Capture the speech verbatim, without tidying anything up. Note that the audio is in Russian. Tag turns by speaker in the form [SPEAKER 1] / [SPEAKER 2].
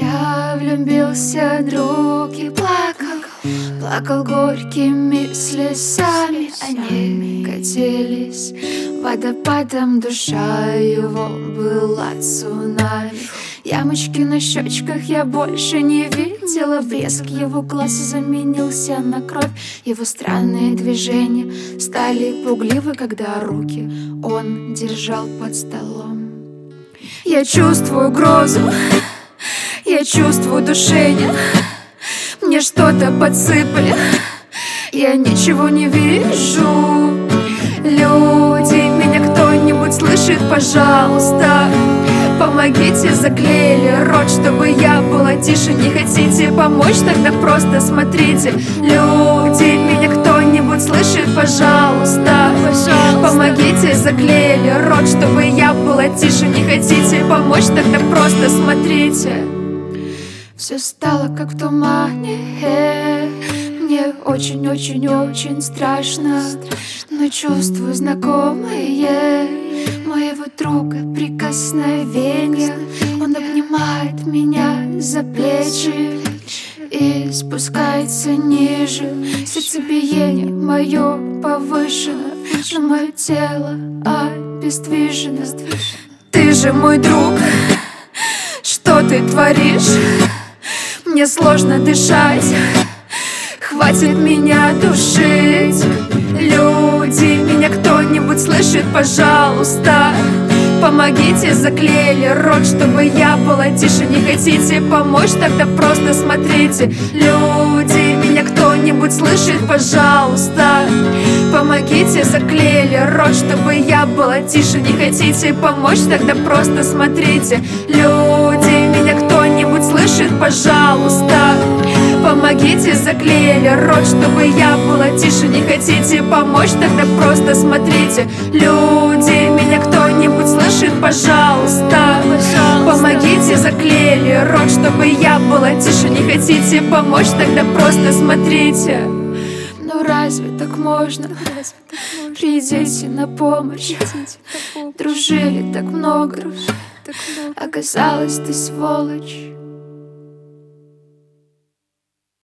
[SPEAKER 1] меня влюбился друг и плакал, плакал горькими слезами. Они катились водопадом, душа его была цунами. Ямочки на щечках я больше не видела, блеск его глаз заменился на кровь. Его странные движения стали пугливы, когда руки он держал под столом. Я чувствую грозу, я чувствую душение, мне что-то подсыпали, я ничего не вижу. Люди, меня кто-нибудь слышит, пожалуйста, помогите, заклеили рот, чтобы я была тише. Не хотите помочь, тогда просто смотрите. Люди, меня кто-нибудь слышит, пожалуйста, пожалуйста, помогите, заклеили рот, чтобы я была тише. Не хотите помочь, тогда просто смотрите. Все стало как в тумане, мне очень-очень-очень страшно, но чувствую знакомые моего друга прикосновения. Он обнимает меня за плечи и спускается ниже. Сердцебиение мое повышено, но мое тело обездвижено. Ты же мой друг, что ты творишь? Мне сложно дышать, хватит меня душить. Люди, меня кто-нибудь слышит, пожалуйста, помогите, заклеили рот, чтобы я была тише. Не хотите помочь, тогда просто смотрите. Люди, меня кто-нибудь слышит, пожалуйста, помогите, заклеили рот, чтобы я была тише. Не хотите помочь, тогда просто смотрите. Люди, меня кто-нибудь слышит, пожалуйста, помогите, заклеили рот, чтобы я была тише. Не хотите помочь, тогда просто смотрите. Люди, меня кто-нибудь слышит, пожалуйста, пожалуйста, помогите, заклеили рот, чтобы я была тише. Не хотите помочь, тогда просто смотрите. Ну разве так можно? Придите на помощь. Дружили так много, оказалось, ты сволочь.